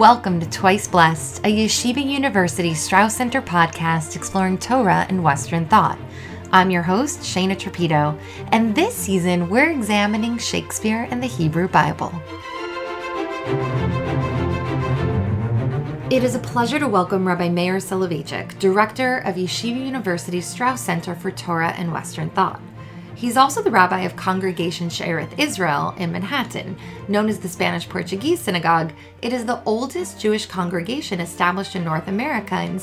Welcome to Twice Blessed, a Yeshiva University Strauss Center podcast exploring Torah and Western thought. I'm your host, Shana Trapito, and this season we're examining Shakespeare and the Hebrew Bible. It is a pleasure to welcome Rabbi Meir Soloveitchik, Director of Yeshiva University Strauss Center for Torah and Western Thought. He's also the rabbi of Congregation She'ereth Israel in Manhattan. Known as the Spanish-Portuguese Synagogue, it is the oldest Jewish congregation established in North America in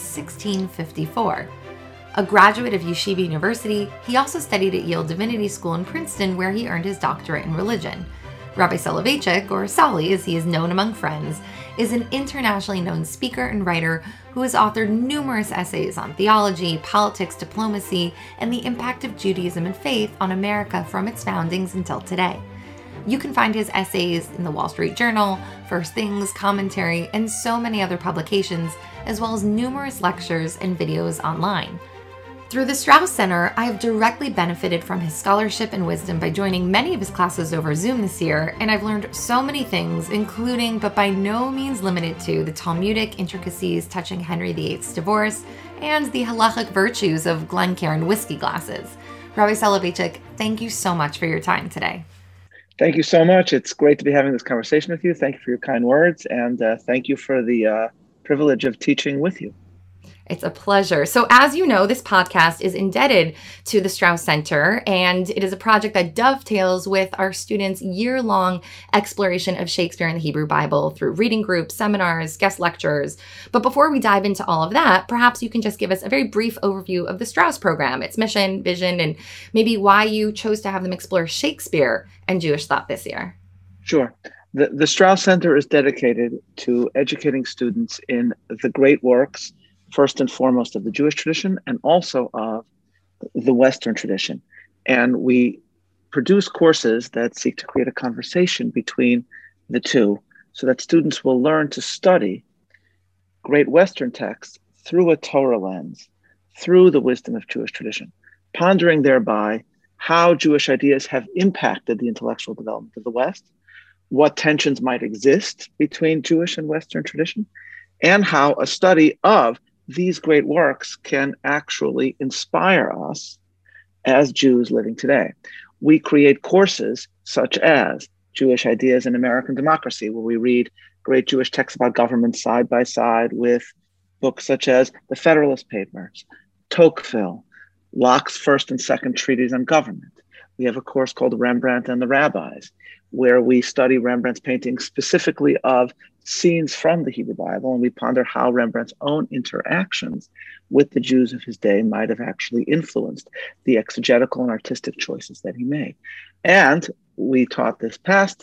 1654. A graduate of Yeshiva University, he also studied at Yale Divinity School in Princeton, where he earned his doctorate in religion. Rabbi Soloveitchik, or Sally as he is known among friends, is an internationally known speaker and writer who has authored numerous essays on theology, politics, diplomacy, and the impact of Judaism and faith on America from its foundings until today. You can find his essays in the Wall Street Journal, First Things, Commentary, and so many other publications, as well as numerous lectures and videos online. Through the Strauss Center, I have directly benefited from his scholarship and wisdom by joining many of his classes over Zoom this year, and I've learned so many things, including, but by no means limited to, the Talmudic intricacies touching Henry VIII's divorce and the halachic virtues of Glencairn whiskey glasses. Rabbi Soloveitchik, thank you so much for your time today. Thank you so much. It's great to be having this conversation with you. Thank you for your kind words, and thank you for the privilege of teaching with you. It's a pleasure. So as you know, this podcast is indebted to the Strauss Center, and it is a project that dovetails with our students' year-long exploration of Shakespeare and the Hebrew Bible through reading groups, seminars, guest lectures. But before we dive into all of that, perhaps you can just give us a very brief overview of the Strauss program, its mission, vision, and maybe why you chose to have them explore Shakespeare and Jewish thought this year. Sure. The Strauss Center is dedicated to educating students in the great works, first and foremost of the Jewish tradition and also of the Western tradition. And we produce courses that seek to create a conversation between the two so that students will learn to study great Western texts through a Torah lens, through the wisdom of Jewish tradition, pondering thereby how Jewish ideas have impacted the intellectual development of the West, what tensions might exist between Jewish and Western tradition, and how a study of these great works can actually inspire us as Jews living today. We create courses such as Jewish Ideas in American Democracy, where we read great Jewish texts about government side by side with books such as the Federalist Papers, Tocqueville, Locke's first and second treatise on government. We have a course called Rembrandt and the Rabbis, where we study Rembrandt's paintings specifically of scenes from the Hebrew Bible, and we ponder how Rembrandt's own interactions with the Jews of his day might have actually influenced the exegetical and artistic choices that he made. And we taught this past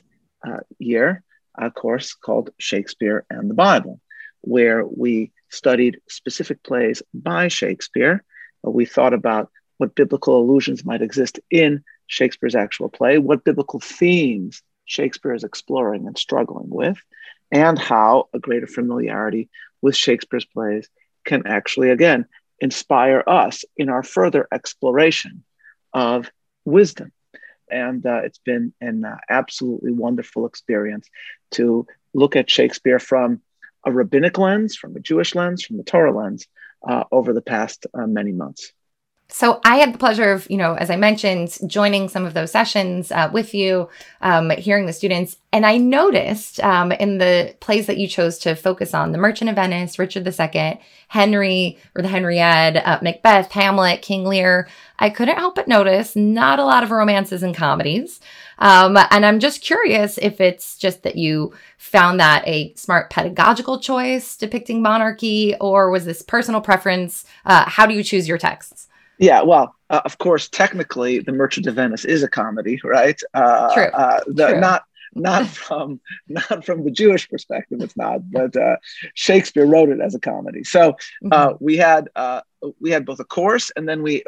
year a course called Shakespeare and the Bible, where we studied specific plays by Shakespeare. We thought about what biblical allusions might exist in Shakespeare's actual play, what biblical themes Shakespeare is exploring and struggling with, and how a greater familiarity with Shakespeare's plays can actually, again, inspire us in our further exploration of wisdom. And it's been an absolutely wonderful experience to look at Shakespeare from a rabbinic lens, from a Jewish lens, from the Torah lens over the past many months. So I had the pleasure of, as I mentioned, joining some of those sessions with you, hearing the students. And I noticed in the plays that you chose to focus on, The Merchant of Venice, Richard II, Henry or the Henriette, Macbeth, Hamlet, King Lear, I couldn't help but notice not a lot of romances and comedies. And I'm just curious if it's just that you found that a smart pedagogical choice depicting monarchy, or was this personal preference? How do you choose your texts? Yeah, well, of course, technically, The Merchant of Venice is a comedy, right? True. True. Not from the Jewish perspective, it's not. But Shakespeare wrote it as a comedy. So we had both a course, and then we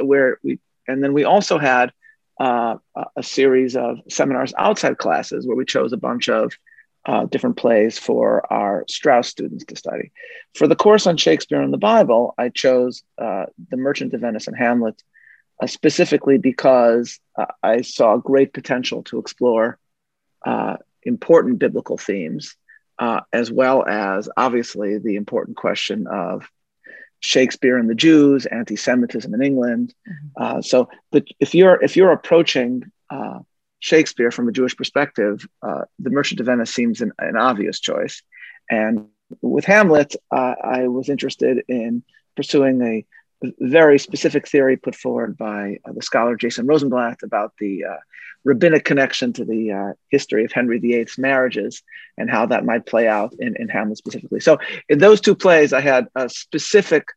also had a series of seminars outside classes where we chose a bunch of different plays for our Strauss students to study. For the course on Shakespeare and the Bible, I chose The Merchant of Venice and Hamlet specifically because I saw great potential to explore important biblical themes as well as obviously the important question of Shakespeare and the Jews, anti-Semitism in England. If you're approaching Shakespeare from a Jewish perspective, The Merchant of Venice seems an obvious choice. And with Hamlet, I was interested in pursuing a very specific theory put forward by the scholar Jason Rosenblatt about the rabbinic connection to the history of Henry VIII's marriages and how that might play out in Hamlet specifically. So in those two plays, I had specific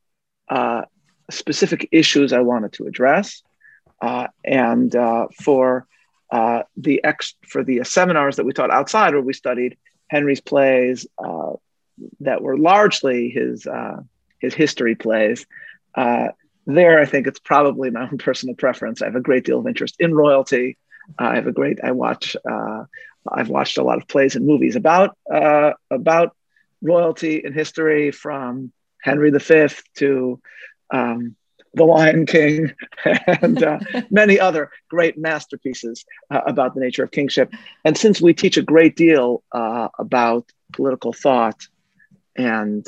issues I wanted to address. And for the seminars that we taught outside, where we studied Henry's plays that were largely his history plays, there I think it's probably my own personal preference. I have a great deal of interest in royalty. I've watched a lot of plays and movies about royalty and history, from Henry V to The Lion King and many other great masterpieces about the nature of kingship. And since we teach a great deal about political thought and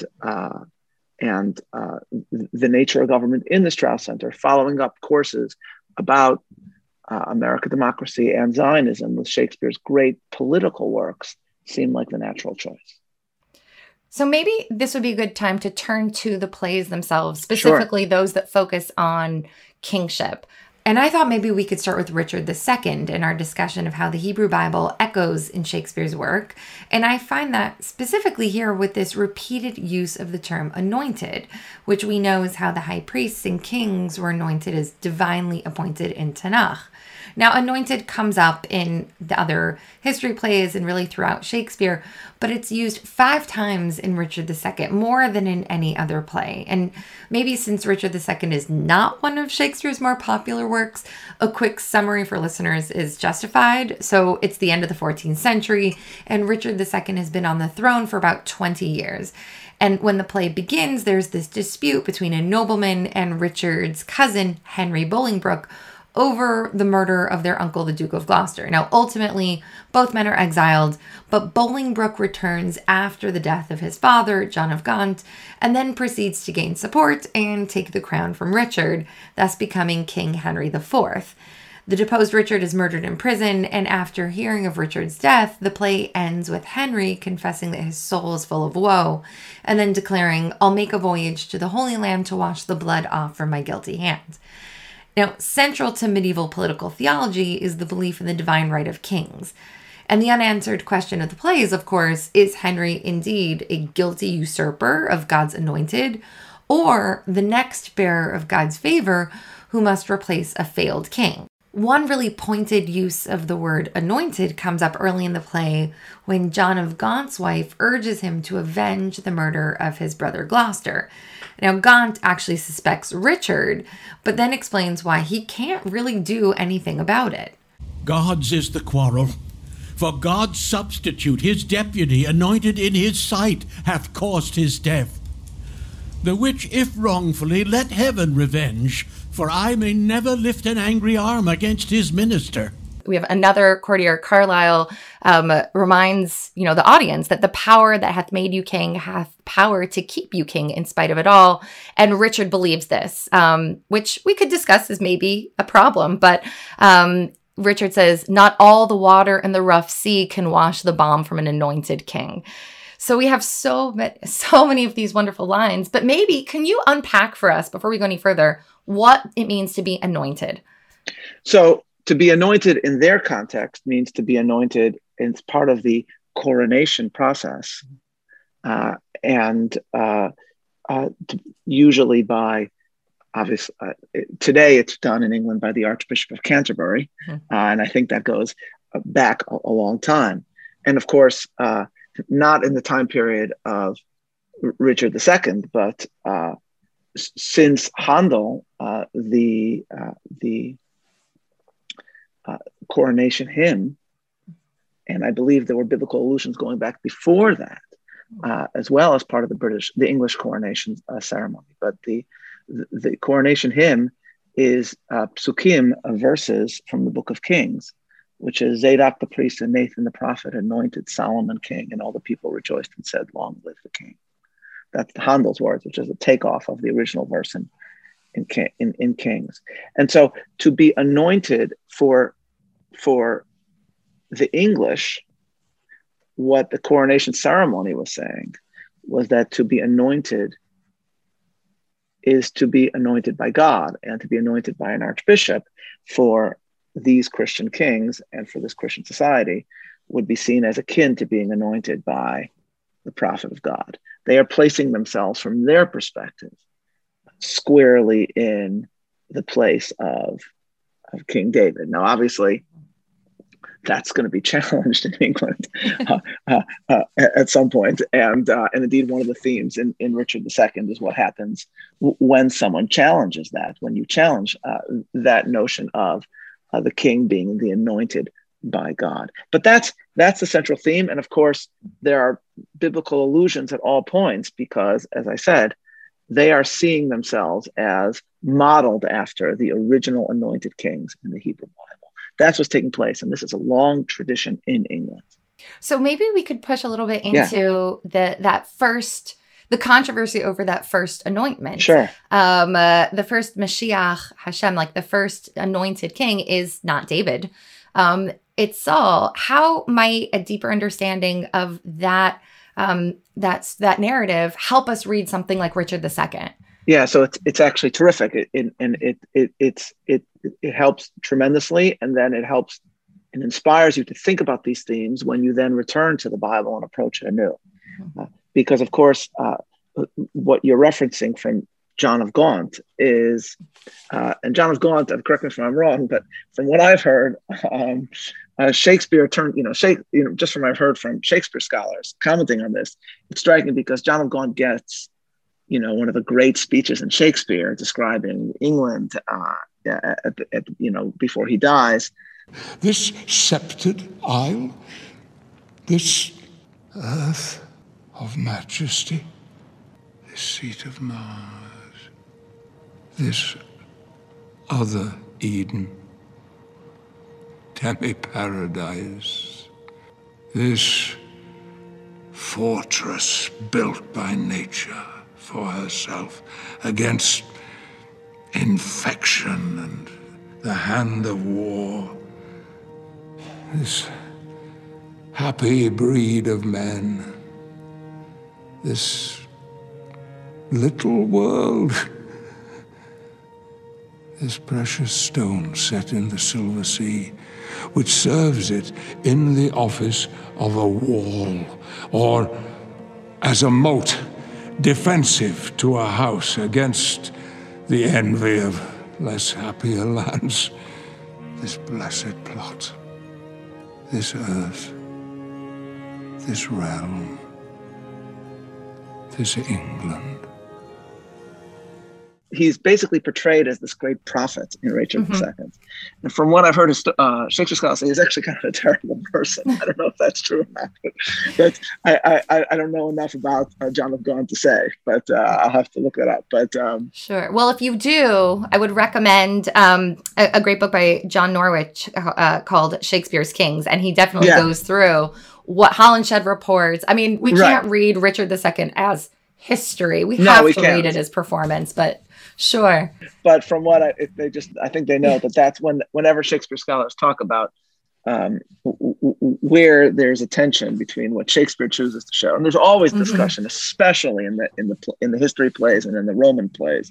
the nature of government in the Strauss Center, following up courses about American democracy and Zionism with Shakespeare's great political works seemed like the natural choice. So maybe this would be a good time to turn to the plays themselves, specifically those that focus on kingship. And I thought maybe we could start with Richard II in our discussion of how the Hebrew Bible echoes in Shakespeare's work. And I find that specifically here with this repeated use of the term anointed, which we know is how the high priests and kings were anointed as divinely appointed in Tanakh. Now, anointed comes up in the other history plays and really throughout Shakespeare, but it's used 5 times in Richard II, more than in any other play. And maybe since Richard II is not one of Shakespeare's more popular works, a quick summary for listeners is justified. So it's the end of the 14th century, and Richard II has been on the throne for about 20 years. And when the play begins, there's this dispute between a nobleman and Richard's cousin, Henry Bolingbroke, over the murder of their uncle, the Duke of Gloucester. Now, ultimately, both men are exiled, but Bolingbroke returns after the death of his father, John of Gaunt, and then proceeds to gain support and take the crown from Richard, thus becoming King Henry IV. The deposed Richard is murdered in prison, and after hearing of Richard's death, the play ends with Henry confessing that his soul is full of woe, and then declaring, "I'll make a voyage to the Holy Land to wash the blood off from my guilty hands." Now, central to medieval political theology is the belief in the divine right of kings. And the unanswered question of the play is, of course, is Henry indeed a guilty usurper of God's anointed, or the next bearer of God's favor who must replace a failed king? One really pointed use of the word anointed comes up early in the play when John of Gaunt's wife urges him to avenge the murder of his brother Gloucester. Now, Gaunt actually suspects Richard, but then explains why he can't really do anything about it. God's is the quarrel, for God's substitute, his deputy, anointed in his sight, hath caused his death. The which, if wrongfully, let heaven revenge, for I may never lift an angry arm against his minister. We have another courtier, Carlyle, reminds, the audience that the power that hath made you king hath power to keep you king in spite of it all. And Richard believes this, which we could discuss as maybe a problem. But Richard says, not all the water in the rough sea can wash the balm from an anointed king. So we have so many of these wonderful lines. But maybe, can you unpack for us, before we go any further, what it means to be anointed? So to be anointed in their context means to be anointed as part of the coronation process, usually by, obviously, today it's done in England by the Archbishop of Canterbury, and I think that goes back a long time. And of course, not in the time period of Richard II, but since Handel, the coronation hymn, and I believe there were biblical allusions going back before that, as well as part of the English coronation ceremony. But the coronation hymn is psukim, verses from the Book of Kings, which is Zadok the priest and Nathan the prophet anointed Solomon king, and all the people rejoiced and said, "Long live the king." That's Handel's words, which is a takeoff of the original verse in Kings. And so to be anointed for the English, what the coronation ceremony was saying was that to be anointed is to be anointed by God and to be anointed by an archbishop for these Christian kings and for this Christian society would be seen as akin to being anointed by the prophet of God. They are placing themselves from their perspective squarely in the place of King David. Now, obviously, that's going to be challenged in England at some point. And indeed, one of the themes in Richard II is what happens when someone challenges that, when you challenge that notion of the king being the anointed by God. But that's the central theme. And of course, there are biblical allusions at all points because, as I said, they are seeing themselves as modeled after the original anointed kings in the Hebrew Bible. That's what's taking place. And this is a long tradition in England. So maybe we could push a little bit into the controversy over that first anointment. Sure. The first Mashiach Hashem, like the first anointed king, is not David. It's Saul. How might a deeper understanding of that narrative help us read something like Richard II? Yeah, so it's actually terrific, it helps tremendously, and then it helps and inspires you to think about these themes when you then return to the Bible and approach it anew, because of course what you're referencing from John of Gaunt is, and John of Gaunt, correct me if I'm wrong, but from what I've heard, Shakespeare turned, just from what I've heard from Shakespeare scholars commenting on this, it's striking because John of Gaunt gets, one of the great speeches in Shakespeare describing England, before he dies. This sceptred isle, this earth of majesty, this seat of Mars, this other Eden, demi-paradise, this fortress built by nature for herself against infection and the hand of war, this happy breed of men, this little world, this precious stone set in the silver sea, which serves it in the office of a wall or as a moat defensive to a house against the envy of less happier lands. This blessed plot, this earth, this realm, this England. He's basically portrayed as this great prophet in Richard II. And from what I've heard Shakespeare scholars say, he's actually kind of a terrible person. I don't know if that's true or not, but I don't know enough about John of Gaunt to say, but I'll have to look that up. But sure. Well, if you do, I would recommend a great book by John Norwich called Shakespeare's Kings. And he definitely goes through what Holinshed reports. I mean, we can't read Richard II as history. We have to read it as performance, but sure. But from what I think they know that's whenever Shakespeare scholars talk about where there's a tension between what Shakespeare chooses to show, and there's always discussion, especially in the history plays and in the Roman plays.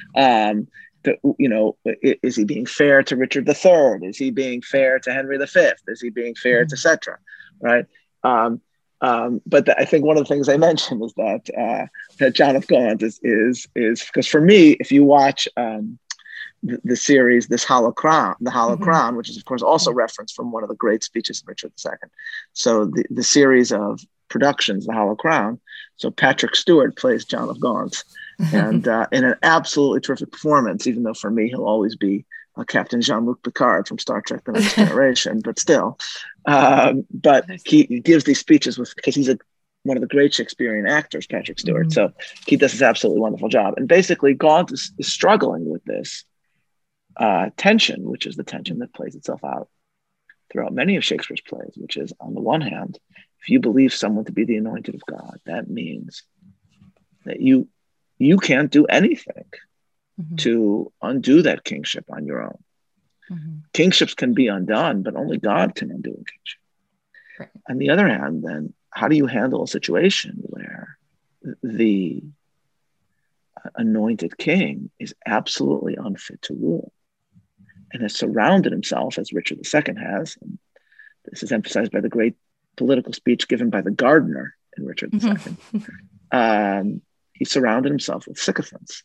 Is he being fair to Richard III? Is he being fair to Henry V? Is he being fair to etc.? Right. But I think one of the things I mentioned is that John of Gaunt is because for me, if you watch the series, The Hollow Crown, which is of course also referenced from one of the great speeches of Richard II. So the series of productions, The Hollow Crown. So Patrick Stewart plays John of Gaunt, and in an absolutely terrific performance. Even though for me he'll always be Captain Jean-Luc Picard from Star Trek: The Next Generation, but still. But he gives these speeches because he's one of the great Shakespearean actors, Patrick Stewart. So he does this absolutely wonderful job. And basically, Gaunt is struggling with this tension, which is the tension that plays itself out throughout many of Shakespeare's plays, which is, on the one hand, if you believe someone to be the anointed of God, that means that you can't do anything to undo that kingship on your own. Kingships can be undone, but only God can undo a kingship. Right. On the other hand, then, how do you handle a situation where the anointed king is absolutely unfit to rule and has surrounded himself, as Richard II has, and this is emphasized by the great political speech given by the gardener in Richard II. He surrounded himself with sycophants.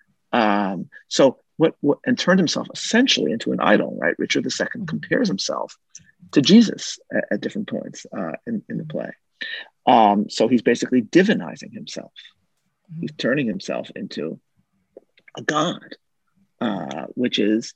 So what and turned himself essentially into an idol, right? Richard II compares himself to Jesus at different points in the play. So he's basically divinizing himself. He's turning himself into a god, which is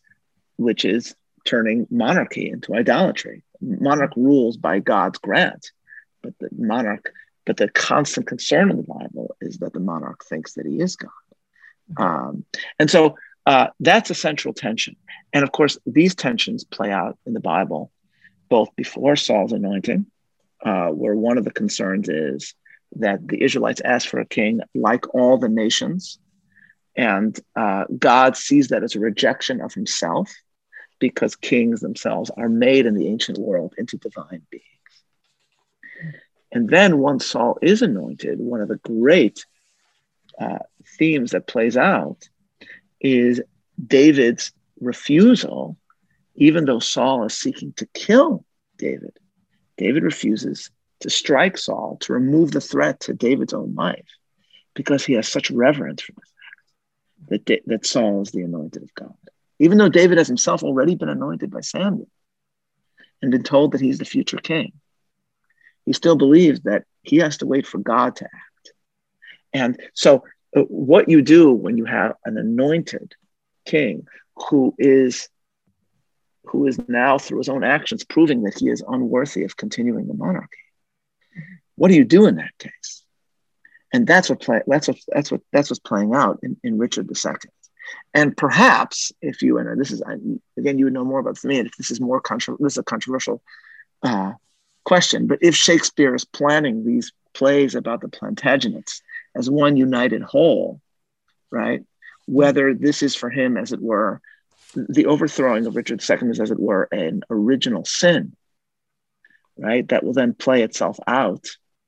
turning monarchy into idolatry. Monarch rules by God's grant, but the constant concern in the Bible is that the monarch thinks that he is God. And so that's a central tension. And of course, these tensions play out in the Bible, both before Saul's anointing, where one of the concerns is that the Israelites ask for a king like all the nations, and God sees that as a rejection of himself, because kings themselves are made in the ancient world into divine beings. And then once Saul is anointed, one of the great themes that plays out is David's refusal, even though Saul is seeking to kill David. David refuses to strike Saul, to remove the threat to David's own life, because he has such reverence for the fact that Saul is the anointed of God. Even though David has himself already been anointed by Samuel and been told that he's the future king, he still believes that he has to wait for God to act. And so what you do when you have an anointed king who is now, through his own actions, proving that he is unworthy of continuing the monarchy, what do you do in that case? And that's what's playing out in Richard II. And perhaps, if you, and this is, again, you would know more about this than me, and if this is this is a controversial question, but if Shakespeare is planning these plays about the Plantagenets as one united whole, right? Whether this is for him, as it were, the overthrowing of Richard II is, as it were, an original sin, right? That will then play itself out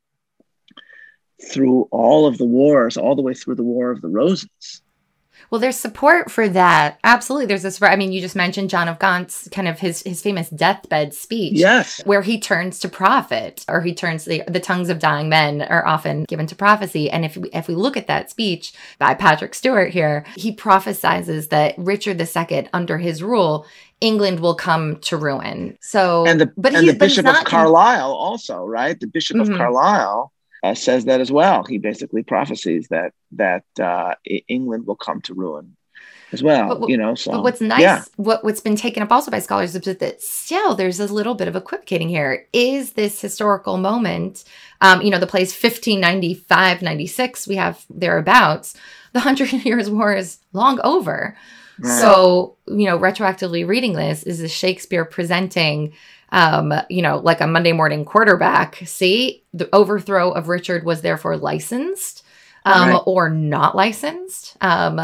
through all of the wars, all the way through the War of the Roses. Well, there's support for that. Absolutely. There's this, I mean, you just mentioned John of Gaunt's kind of his famous deathbed speech. Yes. Where he turns to prophet, or he turns, the tongues of dying men are often given to prophecy. And if we look at that speech by Patrick Stewart here, he prophesizes that Richard II, under his rule, England will come to ruin. So, and the Bishop of Carlisle also, right? The Bishop of Carlisle says that as well. He basically prophesies that England will come to ruin as well. But what's nice, what's been taken up also by scholars is that still there's a little bit of equivocating here. Is this historical moment, the play's 1595, 96, we have thereabouts, the 100 Years' War is long over. Right. So, retroactively reading this, is this Shakespeare presenting like a Monday morning quarterback? See, the overthrow of Richard was therefore licensed, or not licensed.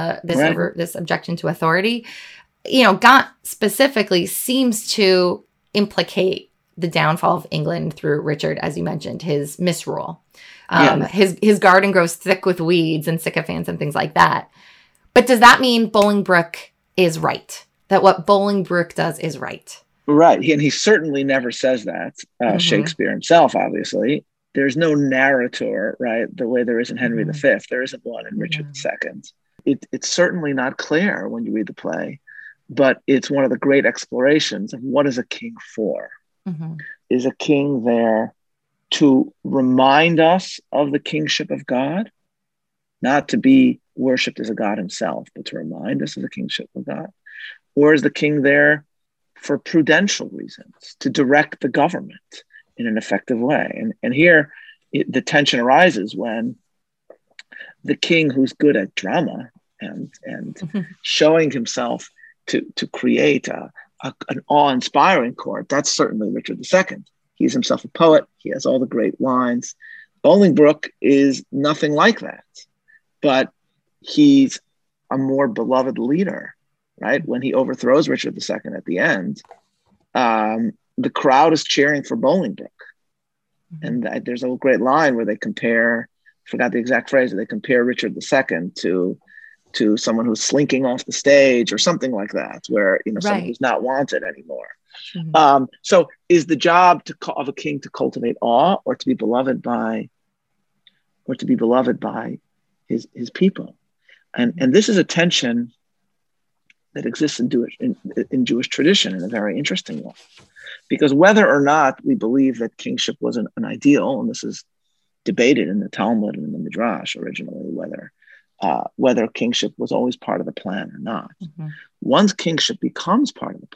This objection to authority. Gaunt specifically seems to implicate the downfall of England through Richard, as you mentioned, his misrule. His garden grows thick with weeds and sycophants and things like that. But does that mean Bolingbroke is right? That what Bolingbroke does is right? Right. And he certainly never says that. Shakespeare himself, obviously. There's no narrator, right? The way there is in Henry V. There isn't one in Richard II. It's certainly not clear when you read the play, but it's one of the great explorations of what is a king for. Is a king there to remind us of the kingship of God, not to be worshipped as a god himself, but to remind us of the kingship of God? Or is the king there for prudential reasons, to direct the government in an effective way? And here the tension arises when the king, who's good at drama and showing himself to create an awe-inspiring court, that's certainly Richard II. He's himself a poet. He has all the great lines. Bolingbroke is nothing like that, but he's a more beloved leader, right? When he overthrows Richard II at the end, the crowd is cheering for Bolingbroke. And there's a great line where they compare, I forgot the exact phrase, they compare Richard II to someone who's slinking off the stage or something like that, where, someone who's not wanted anymore. Mm-hmm. So is the job of a king to cultivate awe or to be beloved by his people? And this is a tension that exists in Jewish tradition in a very interesting way. Because whether or not we believe that kingship was an ideal, and this is debated in the Talmud and in the Midrash originally, whether kingship was always part of the plan or not. Mm-hmm. Once kingship becomes part of the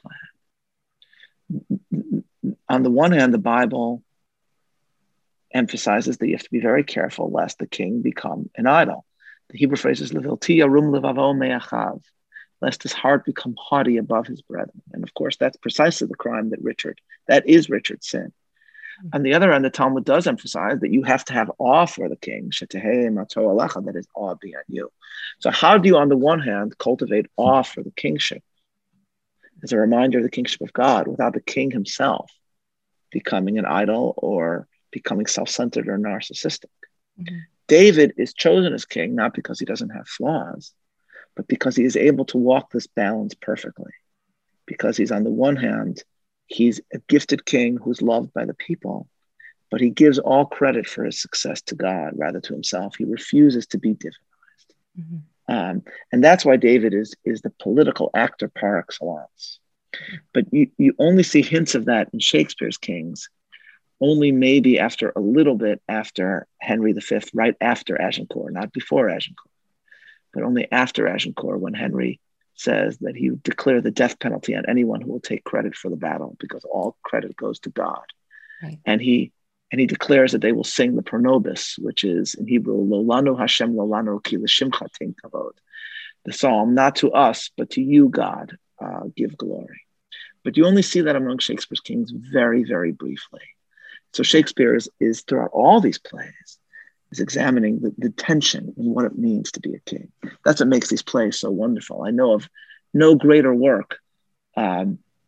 plan, on the one hand, the Bible emphasizes that you have to be very careful lest the king become an idol. The Hebrew phrase is levilti yarum levavo me'achav, lest his heart become haughty above his brethren. And of course, that's precisely the crime that is Richard's sin. On the other hand, the Talmud does emphasize that you have to have awe for the king, that is, awe be on you. So how do you, on the one hand, cultivate awe for the kingship as a reminder of the kingship of God without the king himself becoming an idol or becoming self-centered or narcissistic? Mm-hmm. David is chosen as king not because he doesn't have flaws, but because he is able to walk this balance perfectly. Because he's, on the one hand, he's a gifted king who's loved by the people, but he gives all credit for his success to God rather to himself. He refuses to be divinized. Mm-hmm. And that's why David is the political actor par excellence. But you only see hints of that in Shakespeare's kings, only maybe after a little bit after Henry V, right after Agincourt, not before Agincourt, but only after Agincourt, when Henry says that he would declare the death penalty on anyone who will take credit for the battle, because all credit goes to God. Right. And he declares that they will sing the Pronobis, which is in Hebrew, Lo lanu Hashem lo lanu ki l'shimcha tin kavod. The psalm, not to us, but to you, God, give glory. But you only see that among Shakespeare's kings very, very briefly. So Shakespeare is throughout all these plays, is examining the tension in what it means to be a king. That's what makes these plays so wonderful. I know of no greater work. I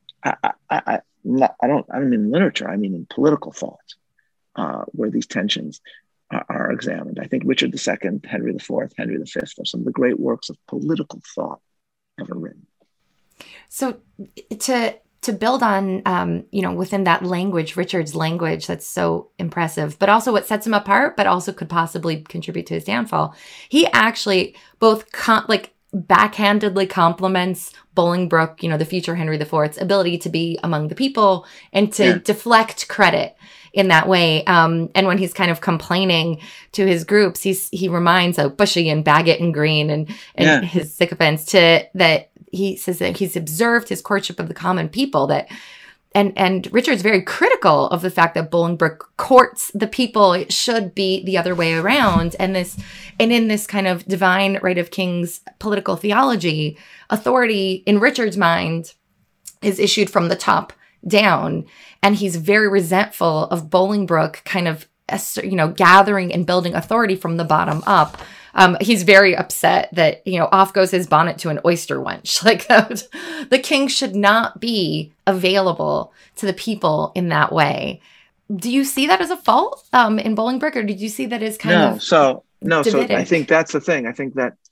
don't mean in literature. I mean in political thought, where these tensions are examined. I think Richard II, Henry IV, Henry V are some of the great works of political thought ever written. So to build on, within that language, Richard's language, that's so impressive, but also what sets him apart, but also could possibly contribute to his downfall. He actually both backhandedly compliments Bolingbroke, the future Henry IV's ability to be among the people and to deflect credit in that way. And when he's kind of complaining to his groups, he reminds of Bushy and Bagot and Green and his sycophants that he says that he's observed his courtship of the common people, and Richard's very critical of the fact that Bolingbroke courts the people. It should be the other way around. And in this kind of divine right of kings political theology, authority in Richard's mind is issued from the top down. And he's very resentful of Bolingbroke kind of, gathering and building authority from the bottom up. He's very upset that, off goes his bonnet to an oyster wench. Like the king should not be available to the people in that way. Do you see that as a fault in Bolingbroke, or did you see that as kind of So I think that's the thing. I think that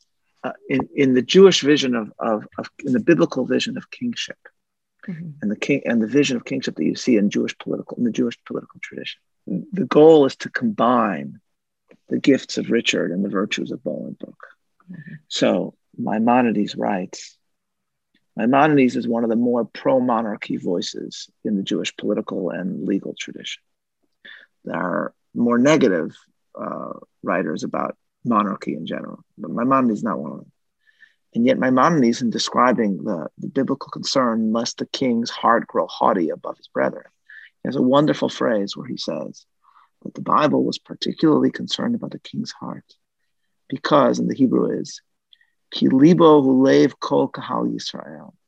in the Jewish vision in the biblical vision of kingship, mm-hmm. and the vision of kingship that you see in the Jewish political tradition, the goal is to combine the gifts of Richard and the virtues of Bolingbroke. Mm-hmm. So Maimonides writes, Maimonides is one of the more pro-monarchy voices in the Jewish political and legal tradition. There are more negative writers about monarchy in general, but Maimonides is not one of them. And yet Maimonides, in describing the biblical concern lest the king's heart grow haughty above his brethren, he has a wonderful phrase where he says that the Bible was particularly concerned about the king's heart because, and the Hebrew is, Ki libo hulev kol kahal Yisrael. The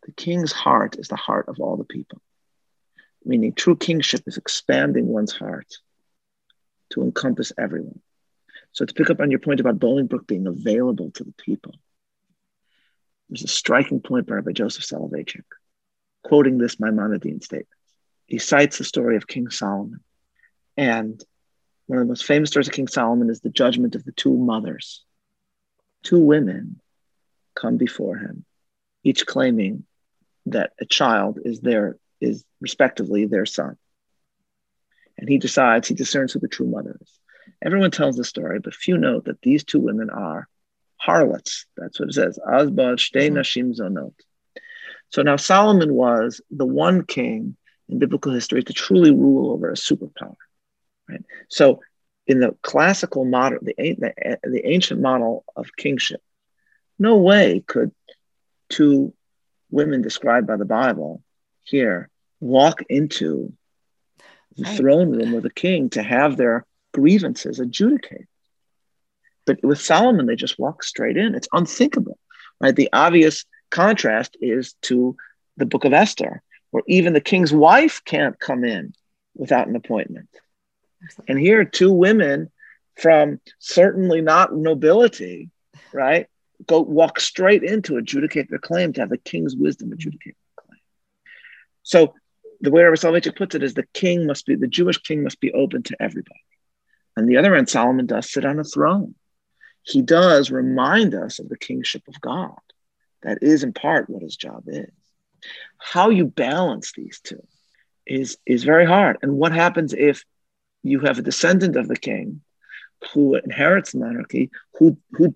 The king's heart is the heart of all the people, meaning true kingship is expanding one's heart to encompass everyone. So to pick up on your point about Bolingbroke being available to the people, there's a striking point by Rabbi Joseph Soloveitchik, quoting this Maimonidean statement. He cites the story of King Solomon. And one of the most famous stories of King Solomon is the judgment of the two mothers. Two women come before him, each claiming that a child is respectively their son. And he discerns who the true mother is. Everyone tells the story, but few know that these two women are harlots. That's what it says. Azbal shtei nashim zonot. So now Solomon was the one king in biblical history to truly rule over a superpower, right? So in the classical model, the ancient model of kingship, no way could two women described by the Bible here walk into the throne room of the king to have their grievances adjudicated. But with Solomon, they just walk straight in. It's unthinkable, right? The obvious contrast is to the book of Esther, where even the king's wife can't come in without an appointment. Absolutely. And here, two women from certainly not nobility, right, walk straight in to adjudicate their claim, to have the king's wisdom adjudicate their claim. So the way Rabbi Soloveitchik puts it is the Jewish king must be open to everybody. On the other end, Solomon does sit on a throne. He does remind us of the kingship of God. That is in part what his job is. How you balance these two is very hard. And what happens if you have a descendant of the king who inherits the monarchy, who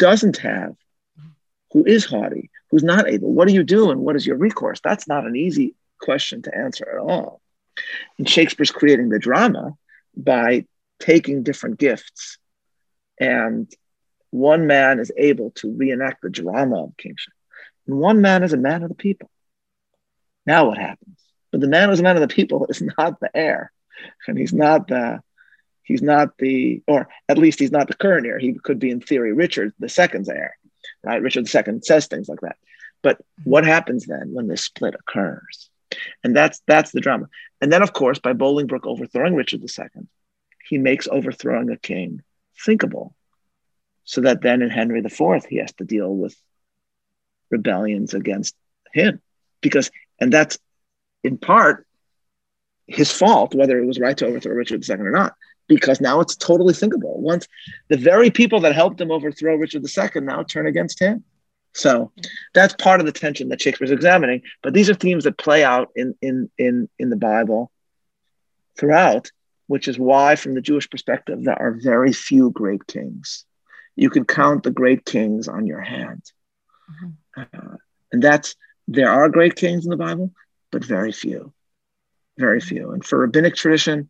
is haughty, who's not able? What do you do and what is your recourse? That's not an easy question to answer at all. And Shakespeare's creating the drama by taking different gifts, and one man is able to reenact the drama of kingship, and one man is a man of the people. Now what happens? But the man who's a man of the people is not the heir, and he's not the, or at least he's not the current heir. He could be, in theory, Richard II's heir, right? Richard II says things like that. But what happens then when this split occurs? And that's the drama. And then, of course, by Bolingbroke overthrowing Richard II, he makes overthrowing a king thinkable, so that then in Henry IV, he has to deal with rebellions against him. And that's in part his fault, whether it was right to overthrow Richard II or not, because now it's totally thinkable. Once the very people that helped him overthrow Richard II now turn against him. So that's part of the tension that Shakespeare's examining. But these are themes that play out in the Bible throughout, which is why, from the Jewish perspective, there are very few great kings. You can count the great kings on your hand. Mm-hmm. And there are great kings in the Bible, but very few. And for rabbinic tradition,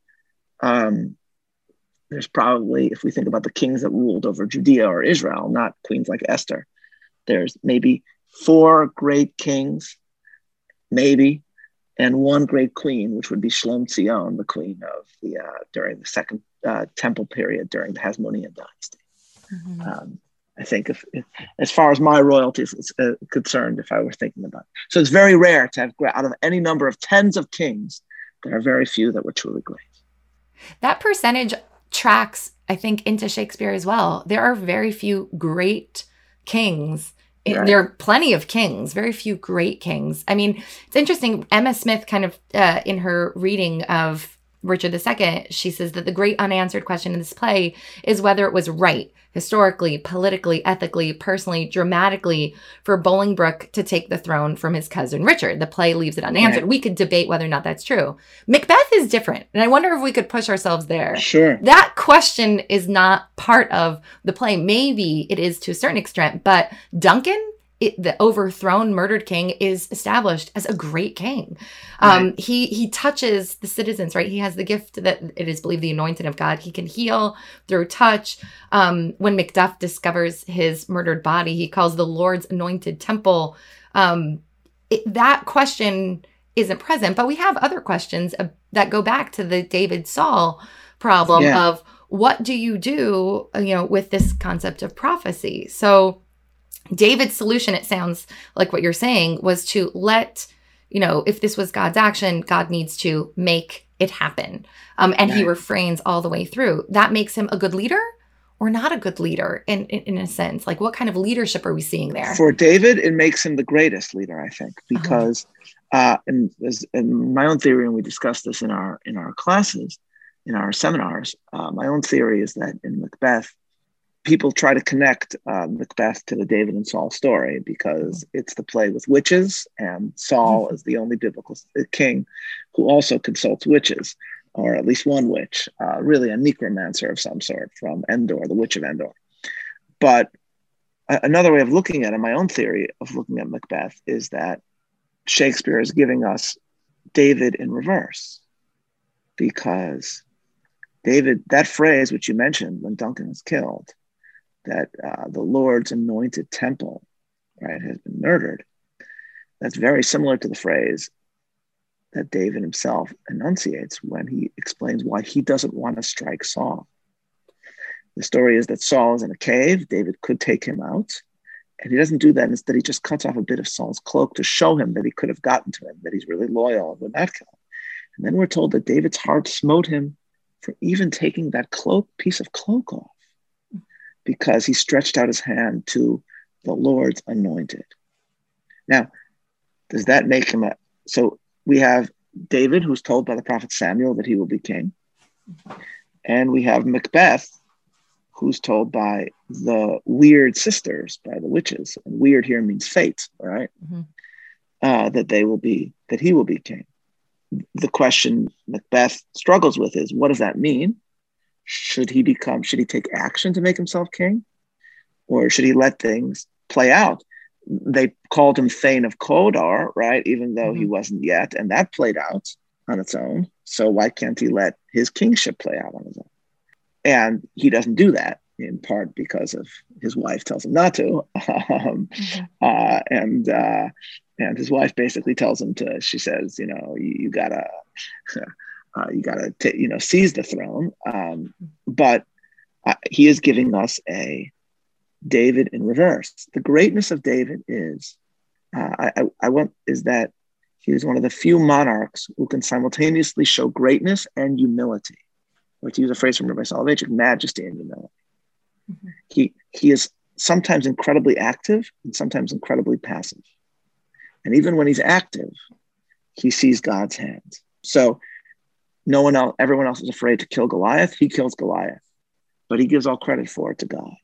there's probably, if we think about the kings that ruled over Judea or Israel, not queens like Esther, there's maybe 4 great kings, maybe, and 1 great queen, which would be Shlom Tzion, the queen of during the second temple period during the Hasmonean dynasty. Mm-hmm. I think if as far as my royalty is concerned, if I were thinking about it. So it's very rare to have, out of any number of tens of kings, there are very few that were truly great. That percentage tracks, I think, into Shakespeare as well. There are very few great kings. Right. There are plenty of kings, very few great kings. I mean, it's interesting. Emma Smith kind of, in her reading of Richard II, she says that the great unanswered question in this play is whether it was right, historically, politically, ethically, personally, dramatically, for Bolingbroke to take the throne from his cousin Richard. The play leaves it unanswered. Right. We could debate whether or not that's true. Macbeth is different, and I wonder if we could push ourselves there. Sure. That question is not part of the play. Maybe it is to a certain extent, but Duncan, the overthrown, murdered king, is established as a great king. Right. He touches the citizens, right? He has the gift that it is believed the anointed of God. He can heal through touch. When Macduff discovers his murdered body, he calls the Lord's anointed temple. That question isn't present, but we have other questions that go back to the David Saul problem of what do you do, with this concept of prophecy? So David's solution, it sounds like what you're saying, was to let, if this was God's action, God needs to make it happen. And he refrains all the way through. That makes him a good leader or not a good leader in a sense? Like, what kind of leadership are we seeing there? For David, it makes him the greatest leader, I think, because in my own theory, and we discussed this in our classes, in our seminars, my own theory is that in Macbeth, people try to connect Macbeth to the David and Saul story because it's the play with witches, and Saul is the only biblical king who also consults witches, or at least one witch, really a necromancer of some sort from Endor, the Witch of Endor. But another way of looking at it, my own theory of looking at Macbeth, is that Shakespeare is giving us David in reverse, because David, that phrase which you mentioned when Duncan is killed, that the Lord's anointed temple, right, has been murdered. That's very similar to the phrase that David himself enunciates when he explains why he doesn't want to strike Saul. The story is that Saul is in a cave. David could take him out, and he doesn't do that. Instead, he just cuts off a bit of Saul's cloak to show him that he could have gotten to him, that he's really loyal and would not kill him. And then we're told that David's heart smote him for even taking that piece of cloak off, because he stretched out his hand to the Lord's anointed. Now, does that make him so we have David, who's told by the prophet Samuel that he will be king. And we have Macbeth, who's told by the weird sisters, by the witches. And weird here means fate, right? That he will be king. The question Macbeth struggles with is, what does that mean? Should he take action to make himself king? Or should he let things play out? They called him Thane of Cawdor, right? Even though he wasn't yet. And that played out on its own. So why can't he let his kingship play out on his own? And he doesn't do that, in part because of his wife tells him not to. And his wife basically tells him to, she says, you gotta seize the throne. But he is giving us a David in reverse. The greatness of David is that he is one of the few monarchs who can simultaneously show greatness and humility, or to use a phrase from Rabbi Soloveitchik, majesty and humility. He is sometimes incredibly active and sometimes incredibly passive. And even when he's active, he sees God's hand. So everyone else is afraid to kill Goliath. He kills Goliath, but he gives all credit for it to God.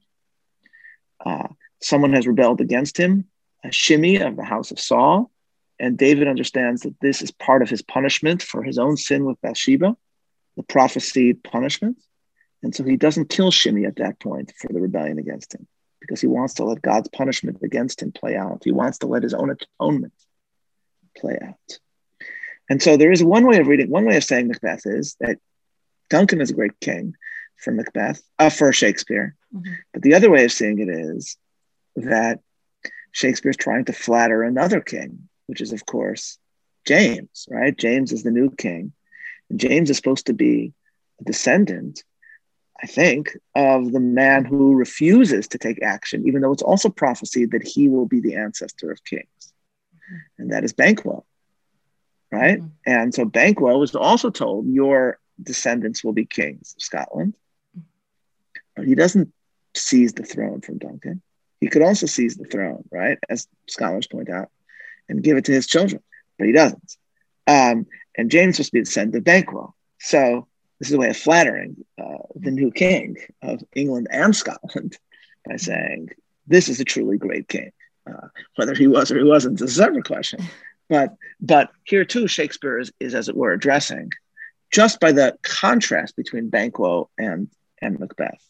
Someone has rebelled against him, a Shimei of the house of Saul, and David understands that this is part of his punishment for his own sin with Bathsheba, the prophesied punishment. And so he doesn't kill Shimei at that point for the rebellion against him, because he wants to let God's punishment against him play out. He wants to let his own atonement play out. And so there is one way of saying Macbeth is that Duncan is a great king for Shakespeare. But the other way of seeing it is that Shakespeare is trying to flatter another king, which is, of course, James, right? James is the new king. And James is supposed to be a descendant, I think, of the man who refuses to take action, even though it's also prophesied that he will be the ancestor of kings. And that is Banquo, right? And so Banquo was also told, your descendants will be kings of Scotland. But he doesn't seize the throne from Duncan. He could also seize the throne, right, as scholars point out, and give it to his children, but he doesn't. And James was to be the descendant of Banquo. So this is a way of flattering the new king of England and Scotland by saying, this is a truly great king. Whether he was or he wasn't is a separate question. But here too, Shakespeare is, as it were, addressing, just by the contrast between Banquo and Macbeth,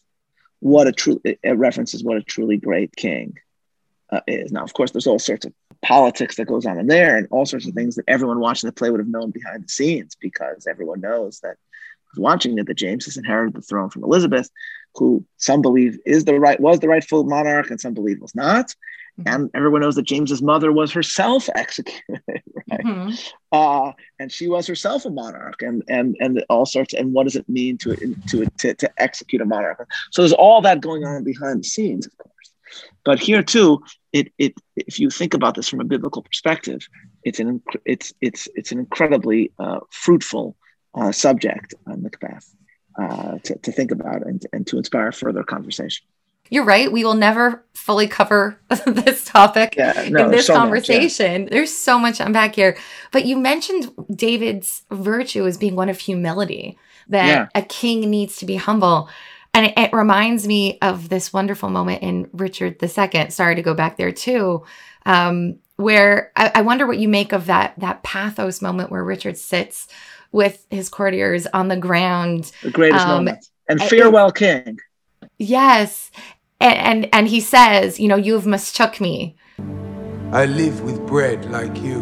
it references what a truly great king is. Now, of course, there's all sorts of politics that goes on in there, and all sorts of things that everyone watching the play would have known behind the scenes, because everyone knows that watching it, that James has inherited the throne from Elizabeth, who some believe was the rightful monarch, and some believe was not. And everyone knows that James's mother was herself executed, right? And she was herself a monarch, and all sorts. And what does it mean to execute a monarch? So there's all that going on behind the scenes, of course. But here too, it if you think about this from a biblical perspective, it's an incredibly fruitful subject, Macbeth, to think about and to inspire further conversation. You're right. We will never fully cover this topic in this conversation. Much, There's so much to unpack here. But you mentioned David's virtue as being one of humility, that a king needs to be humble. And it reminds me of this wonderful moment in Richard II. Sorry to go back there too, where I wonder what you make of that pathos moment where Richard sits with his courtiers on the ground. The greatest moment. And farewell, king. Yes. And he says, you've mistook me. I live with bread like you.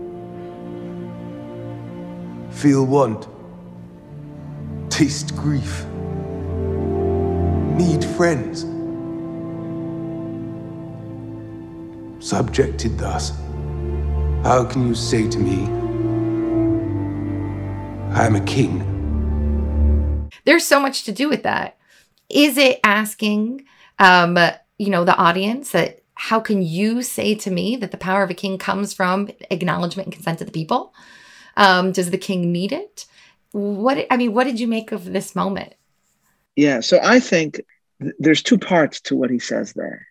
Feel want. Taste grief. Need friends. Subjected thus, how can you say to me, I am a king? There's so much to do with that. Is it asking, the audience that how can you say to me that the power of a king comes from acknowledgement and consent of the people? Does the king need it? What did you make of this moment? Yeah, so I think there's two parts to what he says there.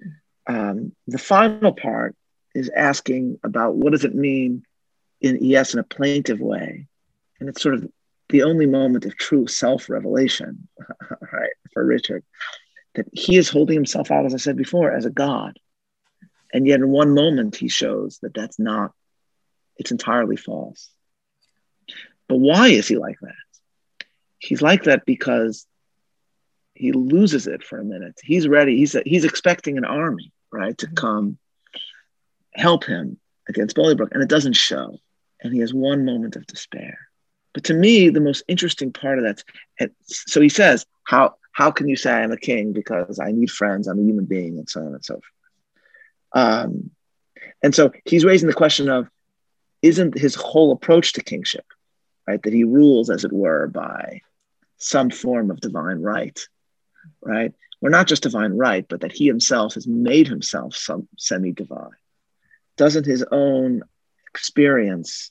The final part is asking about what does it mean in a plaintive way. And it's sort of the only moment of true self-revelation, right, for Richard, that he is holding himself out, as I said before, as a god. And yet in one moment he shows that it's entirely false. But why is he like that? He's like that because he loses it for a minute. He's ready. He's expecting an army, right, to come help him against Bolingbroke, and it doesn't show. And he has one moment of despair. But to me, the most interesting part of that, so he says, how can you say I'm a king? Because I need friends, I'm a human being, and so on and so forth. And so he's raising the question of, isn't his whole approach to kingship, right, that he rules, as it were, by some form of divine right, right? Or not just divine right, but that he himself has made himself some semi-divine. Doesn't his own experience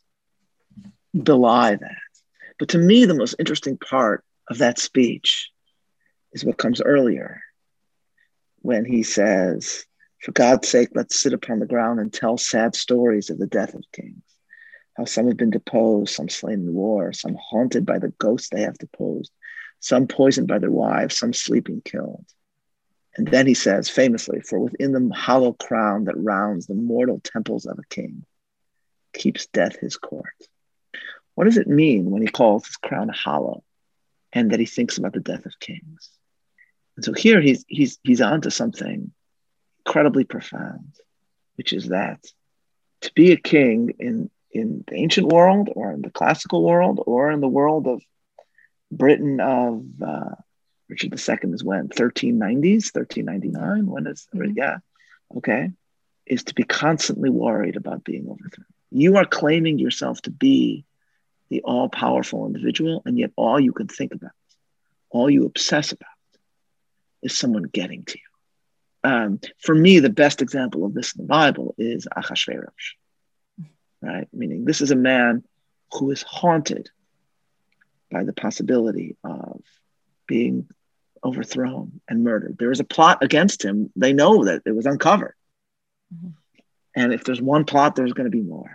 belie that? But to me, the most interesting part of that speech is what comes earlier, when he says, for God's sake, let's sit upon the ground and tell sad stories of the death of kings, how some have been deposed, some slain in war, some haunted by the ghosts they have deposed, some poisoned by their wives, some sleeping killed. And then he says famously, for within the hollow crown that rounds the mortal temples of a king keeps death his court. What does it mean when he calls his crown hollow and that he thinks about the death of kings? And so here he's onto something incredibly profound, which is that to be a king in the ancient world or in the classical world or in the world of Britain of Richard II is when? 1390s, 1399? When is, yeah, okay, is to be constantly worried about being overthrown. You are claiming yourself to be the all-powerful individual, and yet all you can think about, all you obsess about, is someone getting to you. For me, the best example of this in the Bible is Achashverosh, right? Meaning this is a man who is haunted by the possibility of being overthrown and murdered. There is a plot against him. They know that it was uncovered. Mm-hmm. And if there's one plot, there's going to be more.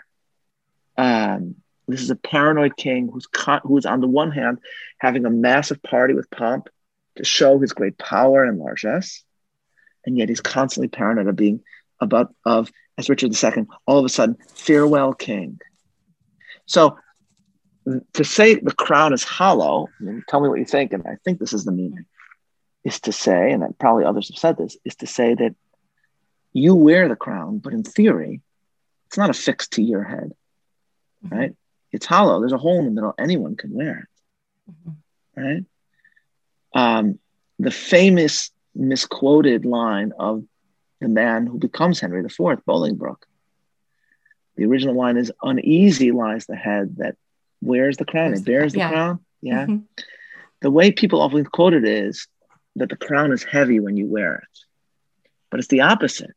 This is a paranoid king who's on the one hand having a massive party with pomp to show his great power and largesse, and yet he's constantly paranoid of being as Richard II, all of a sudden, farewell king. So to say the crown is hollow, tell me what you think, and I think this is the meaning, is to say, and probably others have said this, is to say that you wear the crown, but in theory, it's not affixed to your head, right? It's hollow. There's a hole in the middle. Anyone can wear it, right? The famous misquoted line of the man who becomes Henry IV, Bolingbroke. The original line is, uneasy lies the head that wears the crown and bears the crown. Yeah. Mm-hmm. The way people often quote it is that the crown is heavy when you wear it, but it's the opposite.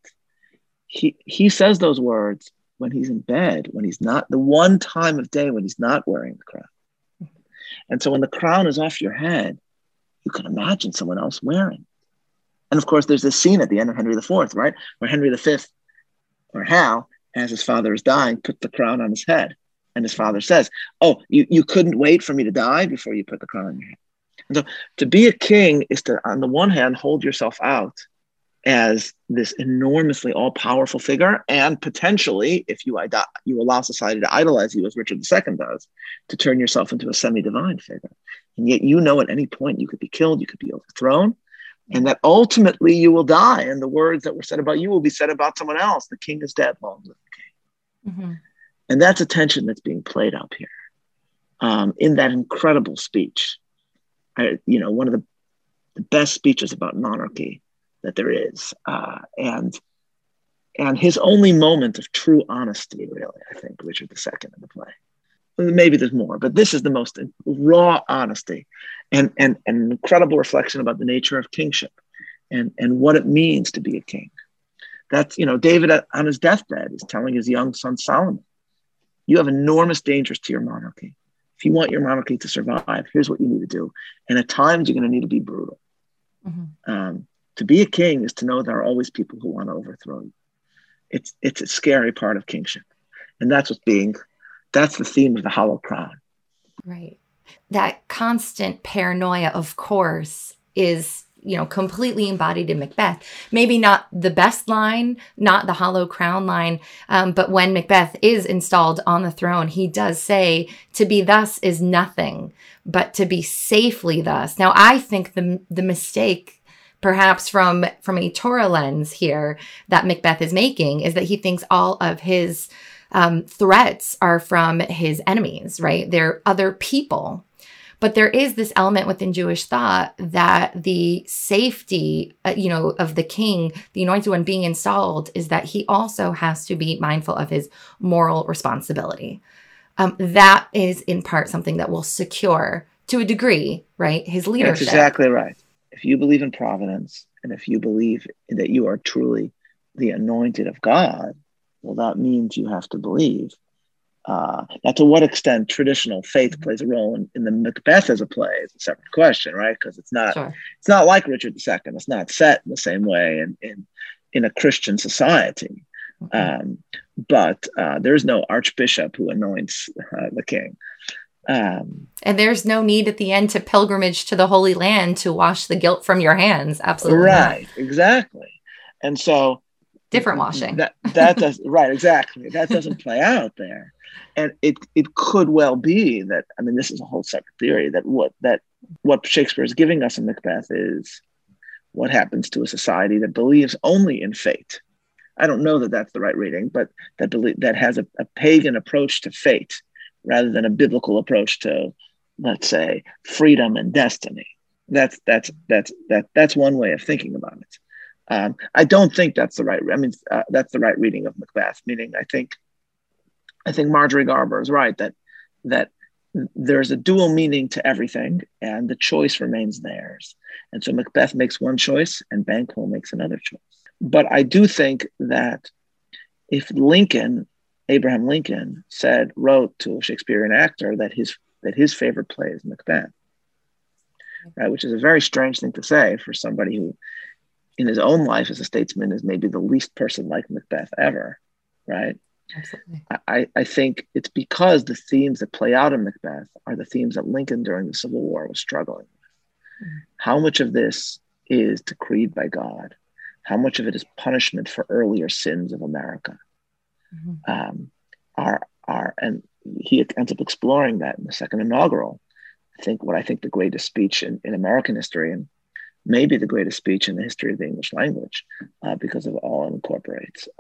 He says those words when he's in bed, when he's not, the one time of day when he's not wearing the crown. And so when the crown is off your head, you can imagine someone else wearing it. And of course, there's this scene at the end of Henry IV, right? Where Henry V, or Hal, as his father is dying, put the crown on his head. And his father says, oh, you couldn't wait for me to die before you put the crown on your head. And so to be a king is to, on the one hand, hold yourself out as this enormously all-powerful figure, and potentially, if you allow society to idolize you, as Richard II does, to turn yourself into a semi-divine figure. And yet at any point you could be killed, you could be overthrown, and that ultimately you will die, and the words that were said about you will be said about someone else. The king is dead, long live the king. Mm-hmm. And that's a tension that's being played up here in that incredible speech. One of the best speeches about monarchy that there is, and his only moment of true honesty, really, I think, Richard II in the play. Maybe there's more, but this is the most raw honesty and an incredible reflection about the nature of kingship and what it means to be a king. That's, David on his deathbed is telling his young son Solomon, you have enormous dangers to your monarchy. If you want your monarchy to survive, here's what you need to do. And at times you're going to need to be brutal. Mm-hmm. To be a king is to know there are always people who want to overthrow you. It's a scary part of kingship. And that's the theme of the Hollow Crown. Right. That constant paranoia, of course, is, completely embodied in Macbeth. Maybe not the best line, not the Hollow Crown line, but when Macbeth is installed on the throne, he does say, to be thus is nothing, but to be safely thus. Now, I think the mistake, perhaps from a Torah lens here, that Macbeth is making is that he thinks all of his threats are from his enemies, right? They're other people. But there is this element within Jewish thought that the safety, of the king, the anointed one being installed, is that he also has to be mindful of his moral responsibility. That is in part something that will secure, to a degree, right, his leadership. That's exactly right. If you believe in providence, and if you believe that you are truly the anointed of God, well, that means you have to believe. Now, to what extent traditional faith plays a role in the Macbeth as a play is a separate question, right? Because it's not like Richard II. It's not set in the same way in a Christian society. Mm-hmm. But there's no archbishop who anoints the king. And there's no need at the end to pilgrimage to the Holy Land to wash the guilt from your hands. Absolutely right, not. Exactly. And so different washing. That does right, exactly. That doesn't play out there. And it could well be that, this is a whole separate theory, that what Shakespeare is giving us in Macbeth is what happens to a society that believes only in fate. I don't know that that's the right reading, but that has a pagan approach to fate rather than a biblical approach to, let's say, freedom and destiny. That's one way of thinking about it. I don't think that's the right. That's the right reading of Macbeth. Meaning, I think Marjorie Garber is right that there's a dual meaning to everything, and the choice remains theirs. And so Macbeth makes one choice, and Banquo makes another choice. But I do think that if Abraham Lincoln, wrote to a Shakespearean actor that his favorite play is Macbeth, right, which is a very strange thing to say for somebody who, in his own life as a statesman, is maybe the least person like Macbeth ever, right? Absolutely. I think it's because the themes that play out in Macbeth are the themes that Lincoln during the Civil War was struggling with. Mm-hmm. How much of this is decreed by God? How much of it is punishment for earlier sins of America? Mm-hmm. And he ends up exploring that in the second inaugural. I think the greatest speech in American history, and maybe the greatest speech in the history of the English language, because of all it incorporates.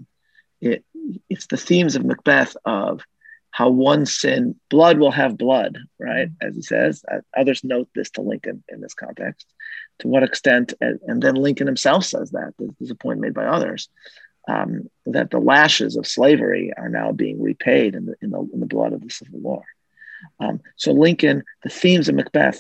It's the themes of Macbeth of how one sin, blood will have blood, right? As he says. Others note this to Lincoln in this context. To what extent, and then Lincoln himself says that, there's a point made by others, that the lashes of slavery are now being repaid in the blood of the Civil War. So Lincoln, the themes of Macbeth, how one sin, how blood can lead to blood, and how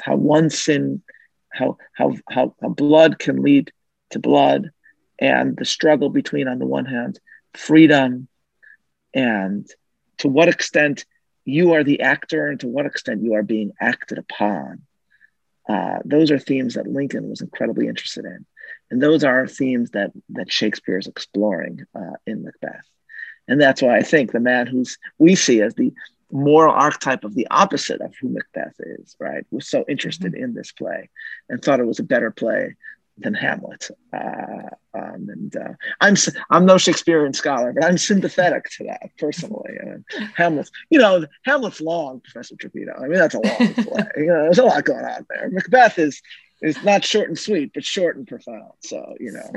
and the struggle between, on the one hand, freedom and to what extent you are the actor and to what extent you are being acted upon. Those are themes that Lincoln was incredibly interested in. And those are themes that Shakespeare is exploring in Macbeth. And that's why I think the man we see as the moral archetype of the opposite of who Macbeth is, right, was so interested in this play and thought it was a better play than Hamlet. I'm no Shakespearean scholar, but I'm sympathetic to that personally. And Hamlet's long, Professor Trevino. I mean, that's a long play. There's a lot going on there. Macbeth is not short and sweet, but short and profound. So,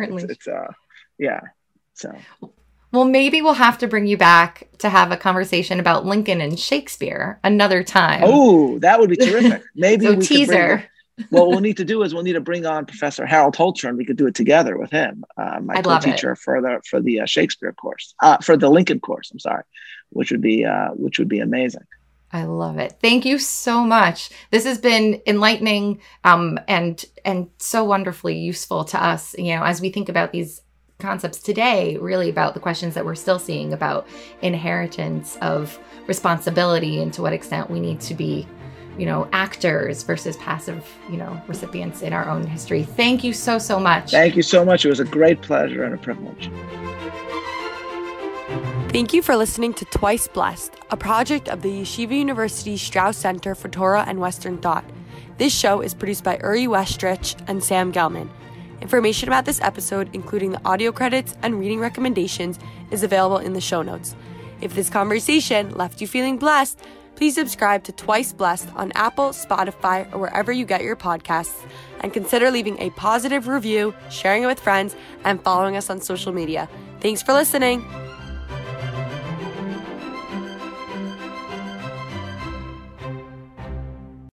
So. Well, maybe we'll have to bring you back to have a conversation about Lincoln and Shakespeare another time. Oh, that would be terrific. Maybe so teaser. What we'll need to do is we'll need to bring on Professor Harold Holcher, and we could do it together with him, my co-teacher for the Shakespeare course, for the Lincoln course. I'm sorry, which would be amazing. I love it. Thank you so much. This has been enlightening and so wonderfully useful to us. As we think about these concepts today, really about the questions that we're still seeing about inheritance of responsibility and to what extent we need to be actors versus passive, recipients in our own history. Thank you so much. Thank you so much. It was a great pleasure and a privilege. Thank you for listening to Twice Blessed, a project of the Yeshiva University Strauss Center for Torah and Western Thought. This show is produced by Uri Westrich and Sam Gelman. Information about this episode, including the audio credits and reading recommendations, is available in the show notes. If this conversation left you feeling blessed, please subscribe to Twice Blessed on Apple, Spotify, or wherever you get your podcasts, and consider leaving a positive review, sharing it with friends, and following us on social media. Thanks for listening.